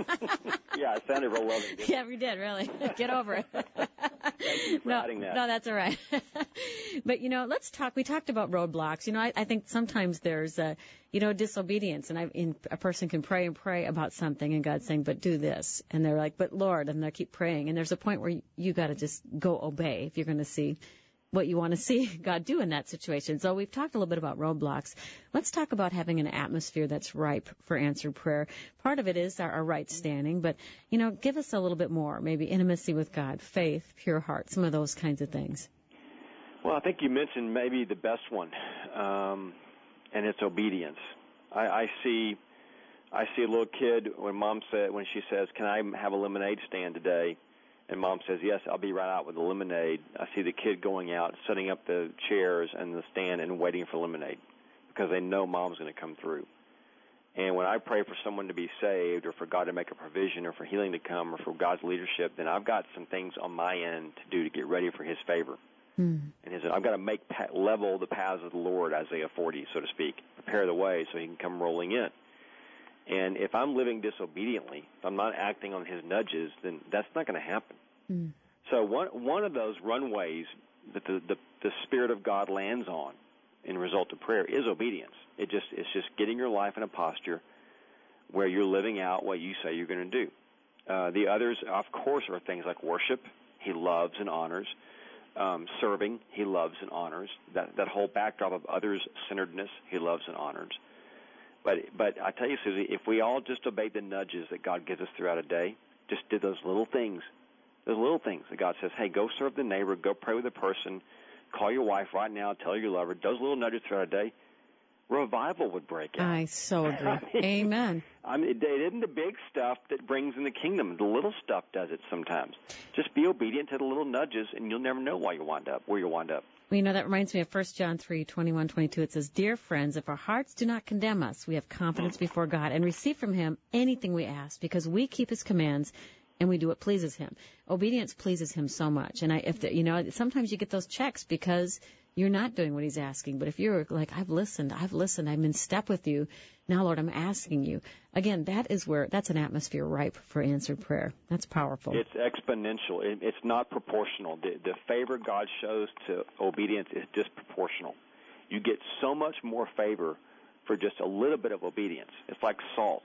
Yeah, it sounded real loving. Yeah, we did, really. Get over it. Thank you for adding that. No, that's all right. But, let's talk. We talked about roadblocks. I think sometimes there's, disobedience. And a person can pray and pray about something, and God's saying, but do this. And they're like, but Lord, and they keep praying. And there's a point where you got to just go obey if you're going to see what you want to see God do in that situation. So we've talked a little bit about roadblocks. Let's talk about having an atmosphere that's ripe for answered prayer. Part of it is our right standing, but, give us a little bit more, maybe intimacy with God, faith, pure heart, some of those kinds of things. Well, I think you mentioned maybe the best one, and it's obedience. I see a little kid when she says, can I have a lemonade stand today? And Mom says, yes, I'll be right out with the lemonade. I see the kid going out, setting up the chairs and the stand and waiting for lemonade because they know Mom's going to come through. And when I pray for someone to be saved or for God to make a provision or for healing to come or for God's leadership, then I've got some things on my end to do to get ready for His favor. And I've got to level the paths of the Lord, Isaiah 40, so to speak, prepare the way so He can come rolling in. And if I'm living disobediently, if I'm not acting on His nudges, then that's not going to happen. So one of those runways that the Spirit of God lands on in result of prayer is obedience. It's just getting your life in a posture where you're living out what you say you're going to do. The others, of course, are things like worship. He loves and honors. Serving, He loves and honors. That whole backdrop of others-centeredness, He loves and honors. But I tell you, Susie, if we all just obeyed the nudges that God gives us throughout a day, just did those little things that God says, hey, go serve the neighbor, go pray with a person, call your wife right now, tell her you love her, those little nudges throughout a day, revival would break out. I so agree. Amen. It isn't the big stuff that brings in the kingdom. The little stuff does it sometimes. Just be obedient to the little nudges, and you'll never know where you'll wind up. Well, that reminds me of 1 John 3:21-22. It says, dear friends, if our hearts do not condemn us, we have confidence before God and receive from Him anything we ask because we keep His commands and we do what pleases Him. Obedience pleases Him so much. And sometimes you get those checks because you're not doing what He's asking. But if you're like, I've listened, I'm in step with you. Now, Lord, I'm asking you. Again, that's an atmosphere ripe for answered prayer. That's powerful. It's exponential. It's not proportional. The favor God shows to obedience is disproportional. You get so much more favor for just a little bit of obedience. It's like salt.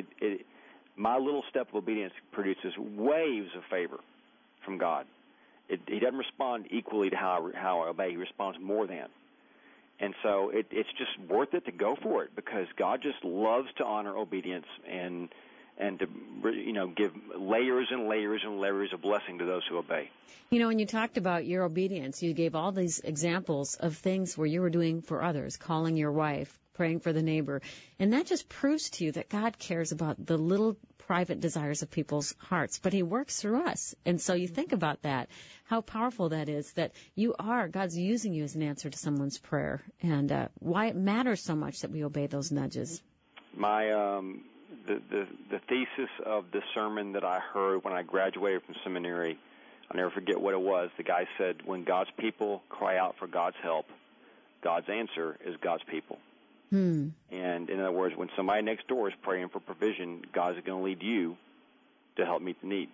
My little step of obedience produces waves of favor from God. He doesn't respond equally to how I obey. He responds more than. And so it's just worth it to go for it because God just loves to honor obedience and to give layers and layers and layers of blessing to those who obey. When you talked about your obedience, you gave all these examples of things where you were doing for others, calling your wife, praying for the neighbor. And that just proves to you that God cares about the little private desires of people's hearts, but he works through us. And so you think about that, how powerful that is, that God's using you as an answer to someone's prayer, and why it matters so much that we obey those nudges. My the thesis of the sermon that I heard when I graduated from seminary, I'll never forget what it was. The guy said, when God's people cry out for God's help, God's answer is God's people. And in other words, when somebody next door is praying for provision, God is going to lead you to help meet the need.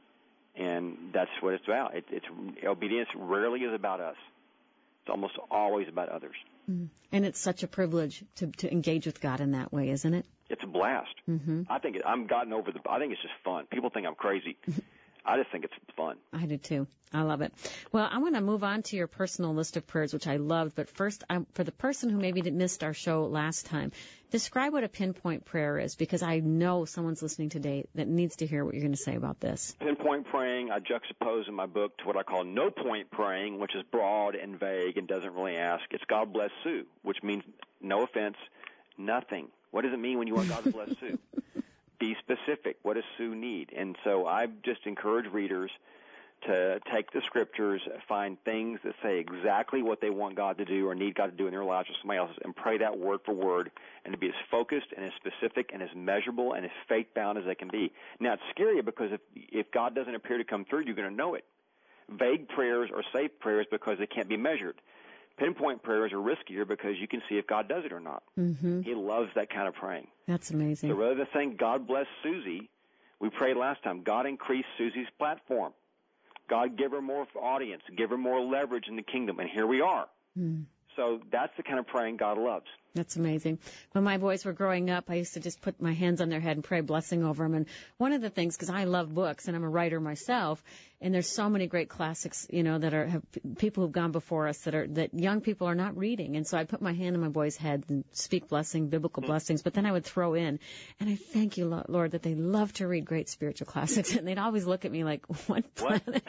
And that's what it's about. It's obedience rarely is about us. It's almost always about others. And it's such a privilege to engage with God in that way, isn't it? It's a blast. I think I think it's just fun. People think I'm crazy. I just think it's fun. I do too. I love it. Well, I want to move on to your personal list of prayers, which I loved. But first, for the person who maybe missed our show last time, describe what a pinpoint prayer is, because I know someone's listening today that needs to hear what you're going to say about this. Pinpoint praying, I juxtapose in my book to what I call no-point praying, which is broad and vague and doesn't really ask. It's God bless Sue, which means, no offense, nothing. What does it mean when you want God to bless Sue? Be specific. What does Sue need? And so I just encourage readers to take the scriptures, find things that say exactly what they want God to do or need God to do in their lives or somebody else's, and pray that word for word, and to be as focused and as specific and as measurable and as faith-bound as they can be. Now, it's scary because if God doesn't appear to come through, you're going to know it. Vague prayers are safe prayers because they can't be measured. Pinpoint prayers are riskier because you can see if God does it or not. He loves that kind of praying. That's amazing. So rather than saying, God bless Susie, we prayed last time, God increase Susie's platform. God give her more audience, give her more leverage in the kingdom. And here we are. So that's the kind of praying God loves. That's amazing. When my boys were growing up, I used to just put my hands on their head and pray blessing over them. And one of the things, because I love books and I'm a writer myself, and there's so many great classics, that have people who've gone before us that young people are not reading. And so I put my hand on my boys' heads and speak blessing, biblical blessings, but then I would throw in, and I thank you, Lord, that they love to read great spiritual classics. And they'd always look at me like, what planet?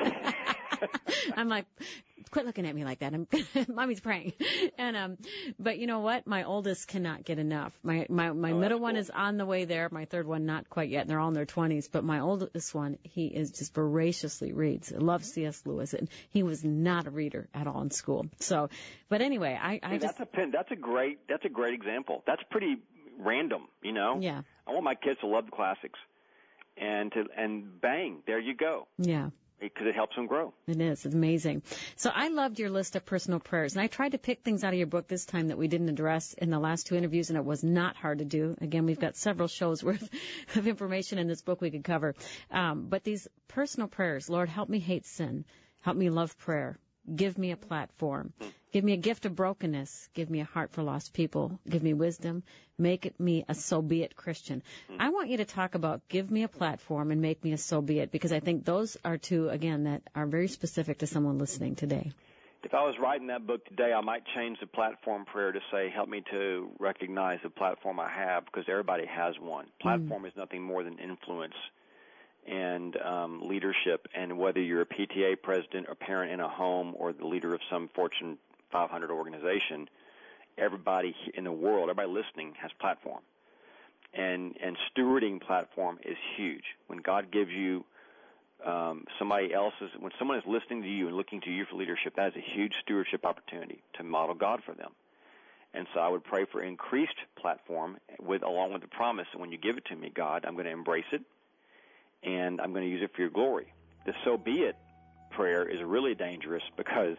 I'm like, quit looking at me like that. Mommy's praying. And, but you know what? My oldest cannot get enough. My middle one is on the way there. My third one, not quite yet. And they're all in their 20s. But my oldest one, he is just voraciously reads. Loves C.S. Lewis. And he was not a reader at all in school. So, but anyway, that's a great example. That's pretty random, Yeah. I want my kids to love the classics. And bang, there you go. Yeah. Because it helps them grow. It is. It's amazing. So I loved your list of personal prayers. And I tried to pick things out of your book this time that we didn't address in the last two interviews, and it was not hard to do. Again, we've got several shows worth of information in this book we could cover. But these personal prayers, Lord, help me hate sin. Help me love prayer. Give me a platform. Give me a gift of brokenness. Give me a heart for lost people. Give me wisdom. Make me a so-be-it Christian. I want you to talk about give me a platform and make me a so-be-it, because I think those are two, again, that are very specific to someone listening today. If I was writing that book today, I might change the platform prayer to say, help me to recognize the platform I have, because everybody has one. Platform is nothing more than influence and leadership, and whether you're a PTA president or parent in a home or the leader of some Fortune 500 organization, everybody in the world, everybody listening has platform. And stewarding platform is huge. When God gives you when someone is listening to you and looking to you for leadership, that is a huge stewardship opportunity to model God for them. And so I would pray for increased platform along with the promise that when you give it to me, God, I'm going to embrace it, and I'm going to use it for your glory. The so be it prayer is really dangerous because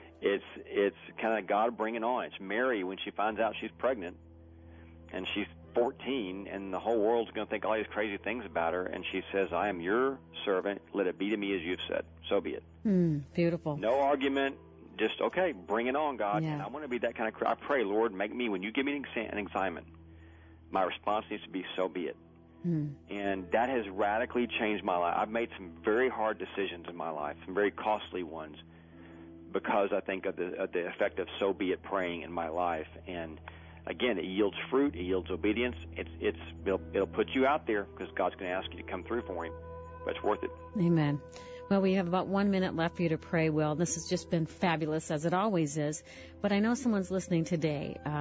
it's kind of God bringing on. It's Mary when she finds out she's pregnant and she's 14 and the whole world's going to think all these crazy things about her, and she says, I am your servant. Let it be to me as you've said. So be it. Beautiful. No argument. Just, okay, bring it on, God. Yeah. And I want to be that kind of, I pray, Lord, make me, when you give me an assignment, my response needs to be so be it. And that has radically changed my life. I've made some very hard decisions in my life, some very costly ones, because I think of the effect of so be it praying in my life. And again, it yields fruit, it yields obedience. It'll put you out there because God's going to ask you to come through for Him, but it's worth it. Amen. Well, we have about 1 minute left for you to pray, Will. This has just been fabulous, as it always is. But I know someone's listening today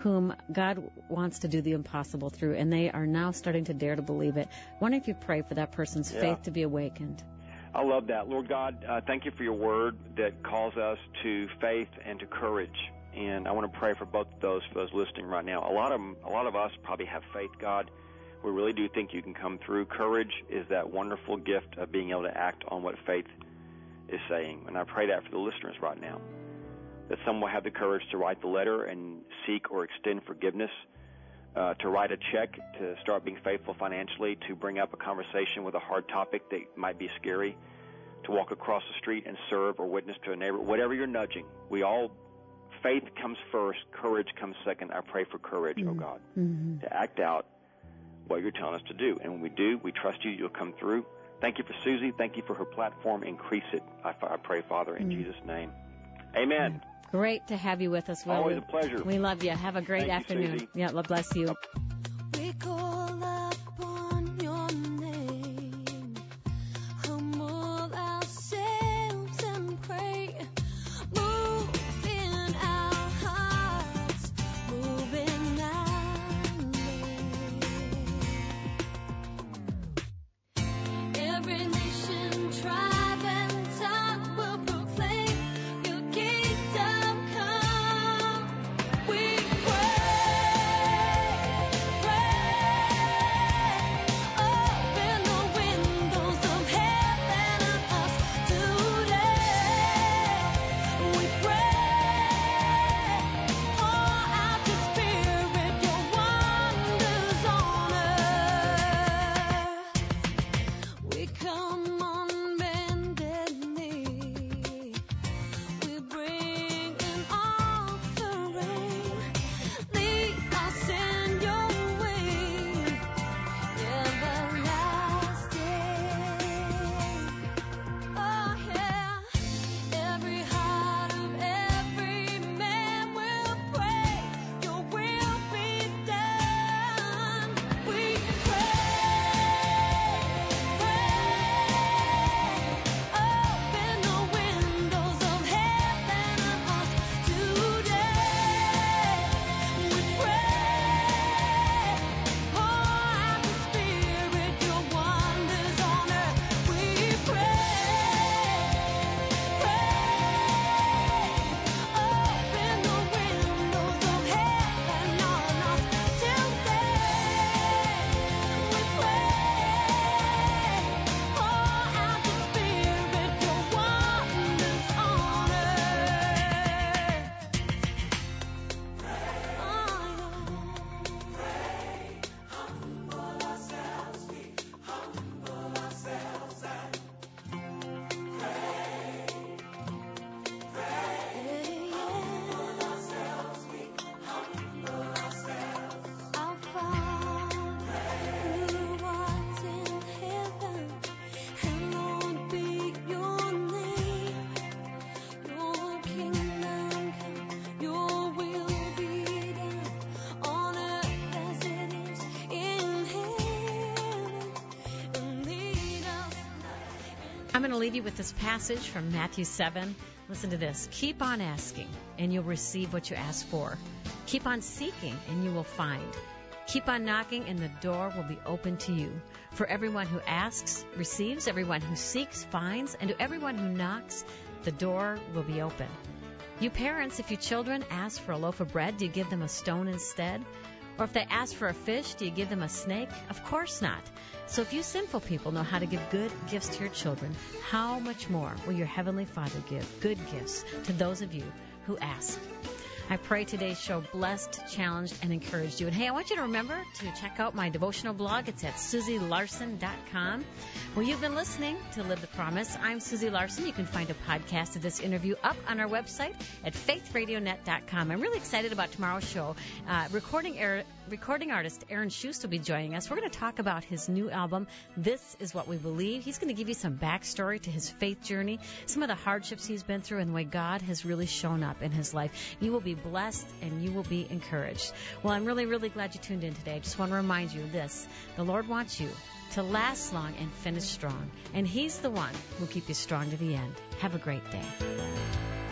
whom God wants to do the impossible through, and they are now starting to dare to believe it. I wonder if you pray for that person's faith to be awakened. I love that. Lord God, thank you for your word that calls us to faith and to courage. And I want to pray for both of those, for those listening right now. A lot of us probably have faith, God. We really do think you can come through. Courage is that wonderful gift of being able to act on what faith is saying. And I pray that for the listeners right now, that some will have the courage to write the letter and seek or extend forgiveness, to write a check, to start being faithful financially, to bring up a conversation with a hard topic that might be scary, to walk across the street and serve or witness to a neighbor. Whatever you're nudging, faith comes first, courage comes second. I pray for courage, oh God, to act out what you're telling us to do. And when we do, we trust you, you'll come through. Thank you for Susie. Thank you for her platform. Increase it, I pray, Father, in Jesus' name. Amen. Great to have you with us, Will. Always a pleasure. We love you. Have a great afternoon. You, yeah, God bless you. We call upon your name, humble ourselves and pray. Move in our hearts, move in our name. Every nation, tribe, and tongue will proclaim your kingdom come. We open the windows of heaven on us today. We pray, pour out your spirit, your wonders on earth. We come on bended knee. We bring an offering. Lead us in your way, everlasting. Oh yeah, every heart of every man will pray, your will be done. We open the windows of heaven on us today. We pray, pour out your spirit, your wonders on earth. We open the windows of heaven on us today. We pour out your spirit, your wonders on earth. Our Father who art in heaven, hallowed be your name. Your kingdom come, your will be done on earth as it is in heaven. And lead us. I'm going to leave you with this passage from Matthew 7. Listen to this. Keep on asking, and you'll receive what you ask for. Keep on seeking, and you will find. Keep on knocking, and the door will be open to you. For everyone who asks receives, everyone who seeks finds, and to everyone who knocks, the door will be open. You parents, if your children ask for a loaf of bread, do you give them a stone instead? Or if they ask for a fish, do you give them a snake? Of course not. So if you sinful people know how to give good gifts to your children, how much more will your Heavenly Father give good gifts to those of you who ask? I pray today's show blessed, challenged, and encouraged you. And hey, I want you to remember to check out my devotional blog. It's at SusieLarson.com. Well, you've been listening to Live the Promise. I'm Susie Larson. You can find a podcast of this interview up on our website at faithradionet.com. I'm really excited about tomorrow's show. Recording artist Aaron Schust will be joining us. We're going to talk about his new album, This Is What We Believe. He's going to give you some backstory to his faith journey, some of the hardships he's been through, and the way God has really shown up in his life. You will be blessed and you will be encouraged. Well, I'm really, really glad you tuned in today. I just want to remind you of this. The Lord wants you to last long and finish strong, and He's the one who will keep you strong to the end. Have a great day.